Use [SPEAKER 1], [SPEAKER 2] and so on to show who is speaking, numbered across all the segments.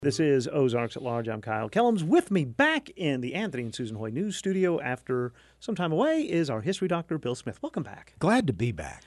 [SPEAKER 1] This is Ozarks at Large. I'm Kyle Kellums. With me back in the Anthony and Susan Hoy News Studio after some time away is our history doctor, Bill Smith. Welcome back.
[SPEAKER 2] Glad to be back.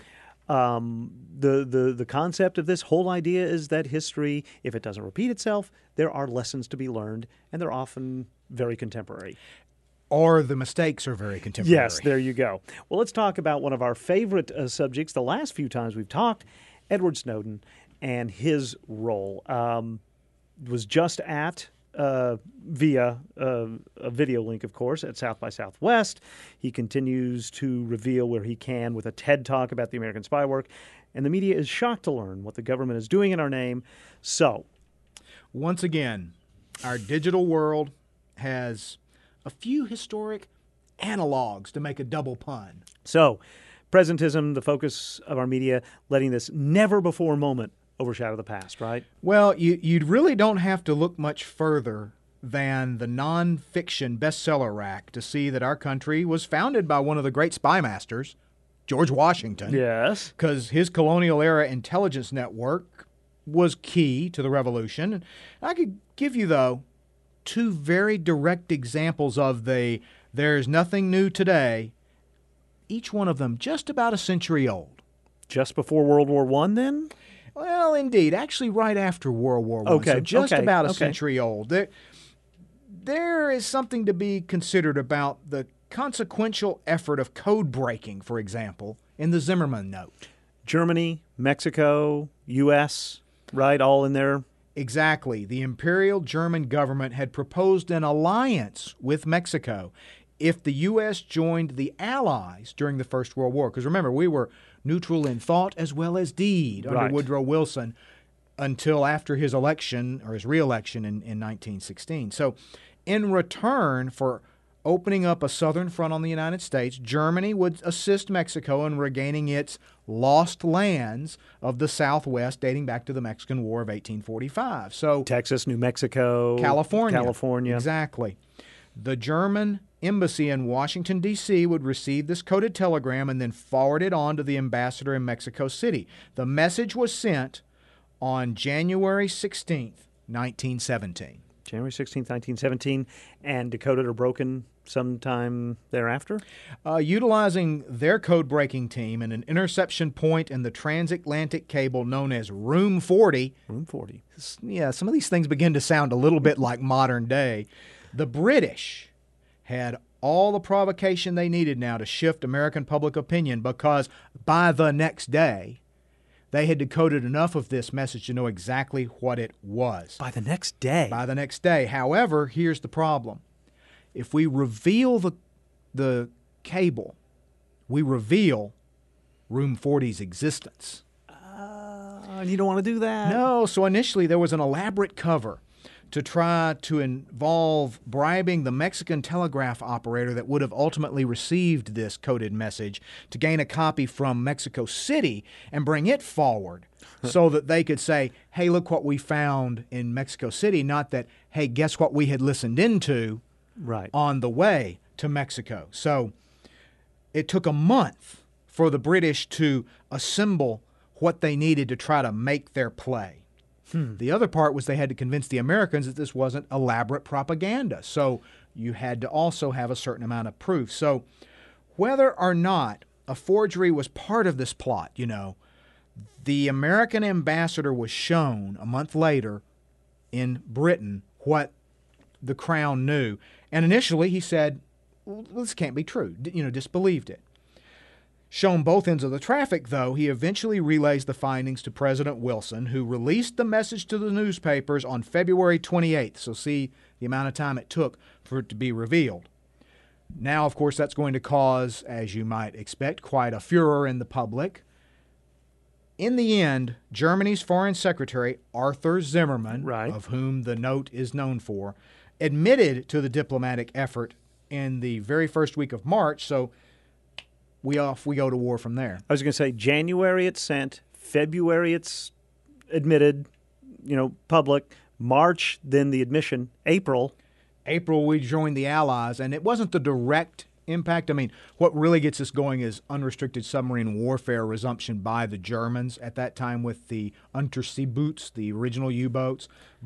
[SPEAKER 1] The concept of this whole idea is that history, if it doesn't repeat itself, there are lessons to be learned, and they're often very contemporary.
[SPEAKER 2] Or the mistakes are very contemporary.
[SPEAKER 1] Yes, there you go. Well, let's talk about one of our favorite subjects the last few times we've talked, Edward Snowden and his role. Was just at, via a video link, of course, at South by Southwest. He continues to reveal where he can with a TED Talk about the American spy work, and the media is shocked to learn what the government is doing in our name. So,
[SPEAKER 2] once again, our digital world has a few historic analogs to make a double pun.
[SPEAKER 1] So, presentism, the focus of our media, letting this never-before moment overshadow the past, right?
[SPEAKER 2] Well, you really don't have to look much further than the nonfiction bestseller rack to see that our country was founded by one of the great spy masters, George Washington.
[SPEAKER 1] Yes.
[SPEAKER 2] Because his colonial-era intelligence network was key to the revolution. I could give you, though, two very direct examples of there's nothing new today, each one of them just about a century old.
[SPEAKER 1] Just before World War I, then?
[SPEAKER 2] Well, indeed. Actually, right after World War I.
[SPEAKER 1] Okay.
[SPEAKER 2] So just about a century old. There is something to be considered about the consequential effort of code breaking, for example, in the Zimmermann Note.
[SPEAKER 1] Germany, Mexico, U.S., right, all in there?
[SPEAKER 2] Exactly. The Imperial German government had proposed an alliance with Mexico if the U.S. joined the Allies during the First World War. Because remember, we were neutral in thought as well as deed under Woodrow Wilson until after his election, or his re-election in 1916. So in return for opening up a southern front on the United States, Germany would assist Mexico in regaining its lost lands of the Southwest dating back to the Mexican War of 1845. So
[SPEAKER 1] Texas, New Mexico,
[SPEAKER 2] California. Exactly. The German embassy in Washington, D.C. would receive this coded telegram and then forward it on to the ambassador in Mexico City. The message was sent on January 16th, 1917.
[SPEAKER 1] January 16th, 1917, and decoded or broken sometime thereafter?
[SPEAKER 2] Utilizing their code-breaking team and an interception point in the transatlantic cable known as Room 40.
[SPEAKER 1] Room 40.
[SPEAKER 2] Yeah, some of these things begin to sound a little bit like modern day. The British had all the provocation they needed now to shift American public opinion because by the next day, they had decoded enough of this message to know exactly what it was.
[SPEAKER 1] By the next day?
[SPEAKER 2] By the next day. However, here's the problem. If we reveal the cable, we reveal Room 40's existence.
[SPEAKER 1] You don't want to do that?
[SPEAKER 2] No. So initially, there was an elaborate cover to try to involve bribing the Mexican telegraph operator that would have ultimately received this coded message to gain a copy from Mexico City and bring it forward so that they could say, hey, look what we found in Mexico City, not that, hey, guess what we had listened into on the way to Mexico. So it took a month for the British to assemble what they needed to try to make their play. The other part was they had to convince the Americans that this wasn't elaborate propaganda. So you had to also have a certain amount of proof. So whether or not a forgery was part of this plot, the American ambassador was shown a month later in Britain what the Crown knew. And initially he said, well, this can't be true, disbelieved it. Shown both ends of the traffic, though, he eventually relays the findings to President Wilson, who released the message to the newspapers on February 28th. So see the amount of time it took for it to be revealed. Now, of course, that's going to cause, as you might expect, quite a furor in the public. In the end, Germany's Foreign Secretary, Arthur Zimmermann, of whom the note is known for, admitted to the diplomatic effort in the very first week of March, so we go to war from there.
[SPEAKER 1] I was going to say January it's sent, February it's admitted, public, March then the admission, April
[SPEAKER 2] we joined the Allies, and it wasn't the direct impact. I mean, what really gets us going is unrestricted submarine warfare resumption by the Germans at that time with the Unterseeboots, the original U-boats. But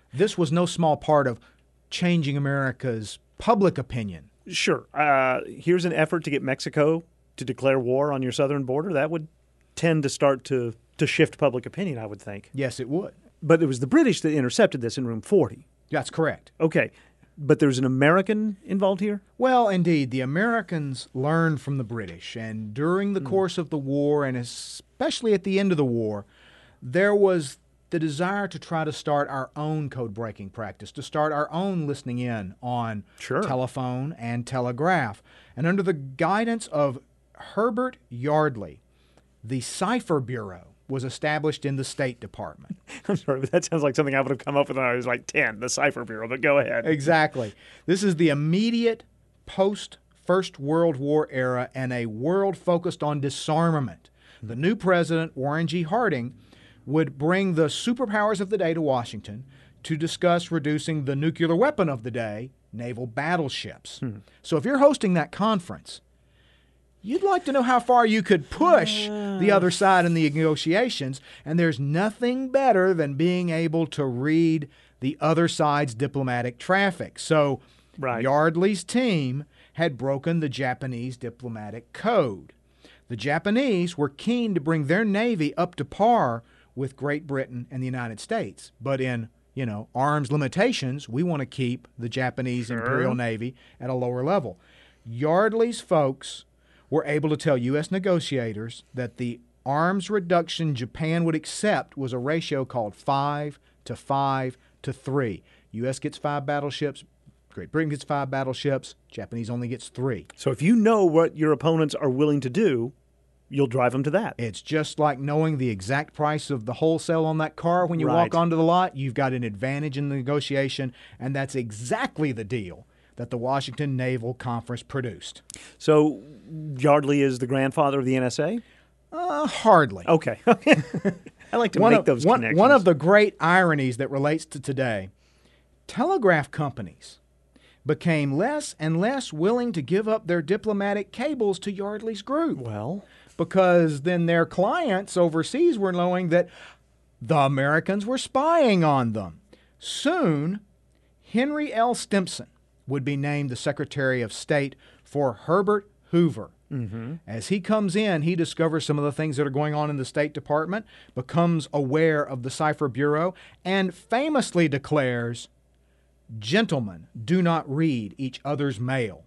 [SPEAKER 2] This was no small part of changing America's public opinion.
[SPEAKER 1] Sure. Here's an effort to get Mexico to declare war on your southern border. That would tend to start to shift public opinion, I would think.
[SPEAKER 2] Yes, it would.
[SPEAKER 1] But it was the British that intercepted this in room 40.
[SPEAKER 2] That's correct.
[SPEAKER 1] Okay. But there's an American involved here?
[SPEAKER 2] Well, indeed, the Americans learned from the British, and during the course of the war, and especially at the end of the war, there was the desire to try to start our own code-breaking practice, to start our own listening in on telephone and telegraph. And under the guidance of Herbert Yardley, the Cipher Bureau was established in the State Department.
[SPEAKER 1] I'm sorry, but that sounds like something I would have come up with when I was like 10, the Cipher Bureau, but go ahead.
[SPEAKER 2] Exactly. This is the immediate post-First World War era and a world focused on disarmament. The new president, Warren G. Harding, would bring the superpowers of the day to Washington to discuss reducing the nuclear weapon of the day, naval battleships. So if you're hosting that conference, you'd like to know how far you could push the other side in the negotiations, and there's nothing better than being able to read the other side's diplomatic traffic. So Yardley's team had broken the Japanese diplomatic code. The Japanese were keen to bring their navy up to par with Great Britain and the United States, but in arms limitations, we want to keep the Japanese Imperial Navy at a lower level. Yardley's folks were able to tell U.S. negotiators that the arms reduction Japan would accept was a ratio called 5 to 5 to 3. U.S. gets 5 battleships, Great Britain gets 5 battleships, Japanese only gets 3.
[SPEAKER 1] So if you know what your opponents are willing to do, you'll drive them to that.
[SPEAKER 2] It's just like knowing the exact price of the wholesale on that car when you walk onto the lot. You've got an advantage in the negotiation, and that's exactly the deal that the Washington Naval Conference produced.
[SPEAKER 1] So Yardley is the grandfather of the NSA?
[SPEAKER 2] Hardly.
[SPEAKER 1] Okay. I like to make those connections.
[SPEAKER 2] One of the great ironies that relates to today, telegraph companies became less and less willing to give up their diplomatic cables to Yardley's group.
[SPEAKER 1] Well,
[SPEAKER 2] because then their clients overseas were knowing that the Americans were spying on them. Soon, Henry L. Stimson would be named the Secretary of State for Herbert Hoover. As he comes in, he discovers some of the things that are going on in the State Department, becomes aware of the Cipher Bureau, and famously declares, "Gentlemen, do not read each other's mail."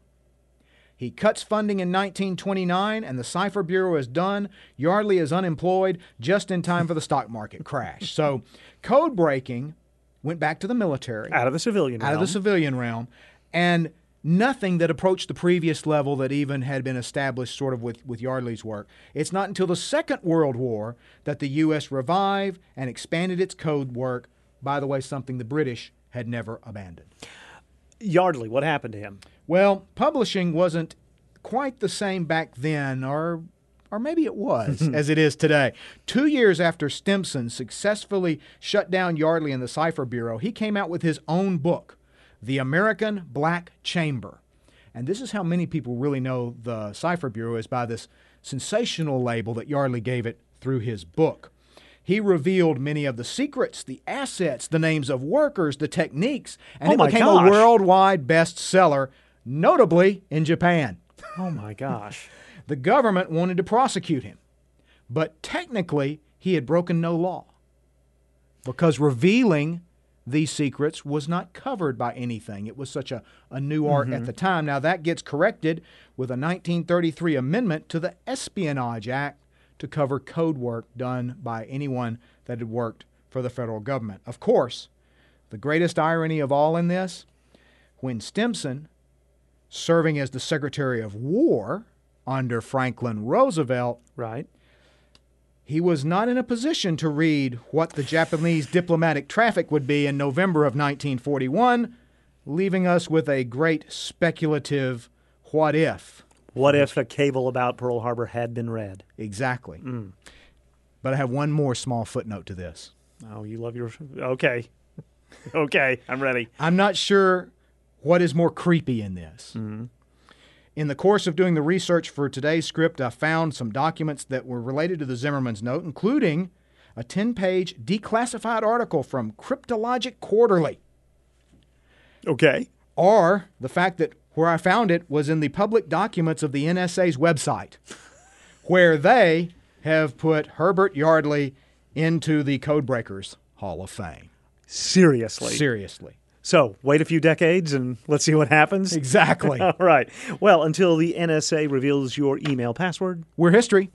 [SPEAKER 2] He cuts funding in 1929, and the Cipher Bureau is done. Yardley is unemployed just in time for the stock market crash. So code breaking went back to the military.
[SPEAKER 1] Out of the civilian realm.
[SPEAKER 2] And nothing that approached the previous level that even had been established sort of with Yardley's work. It's not until the Second World War that the U.S. revived and expanded its code work, by the way, something the British had never abandoned.
[SPEAKER 1] Yardley, what happened to him?
[SPEAKER 2] Well, publishing wasn't quite the same back then, or maybe it was, as it is today. 2 years after Stimson successfully shut down Yardley and the Cipher Bureau, he came out with his own book, The American Black Chamber. And this is how many people really know the Cipher Bureau, is by this sensational label that Yardley gave it through his book. He revealed many of the secrets, the assets, the names of workers, the techniques, and it became a worldwide bestseller, notably in Japan.
[SPEAKER 1] Oh, my gosh.
[SPEAKER 2] The government wanted to prosecute him, but technically he had broken no law because revealing these secrets was not covered by anything. It was such a new art at the time. Now, that gets corrected with a 1933 amendment to the Espionage Act to cover code work done by anyone that had worked for the federal government. Of course, the greatest irony of all in this, when Stimson, serving as the Secretary of War under Franklin Roosevelt, he was not in a position to read what the Japanese diplomatic traffic would be in November of 1941, leaving us with a great speculative what if.
[SPEAKER 1] What if a cable about Pearl Harbor had been read?
[SPEAKER 2] Exactly. But I have one more small footnote to this.
[SPEAKER 1] Oh, you love your... Okay. Okay, I'm ready.
[SPEAKER 2] I'm not sure what is more creepy in this. In the course of doing the research for today's script, I found some documents that were related to the Zimmerman's Note, including a 10-page declassified article from Cryptologic Quarterly,
[SPEAKER 1] Okay.
[SPEAKER 2] or the fact that where I found it was in the public documents of the NSA's website, where they have put Herbert Yardley into the Codebreakers Hall of Fame.
[SPEAKER 1] Seriously.
[SPEAKER 2] Seriously.
[SPEAKER 1] So wait a few decades and let's see what happens.
[SPEAKER 2] Exactly.
[SPEAKER 1] All right. Well, until the NSA reveals your email password.
[SPEAKER 2] We're history.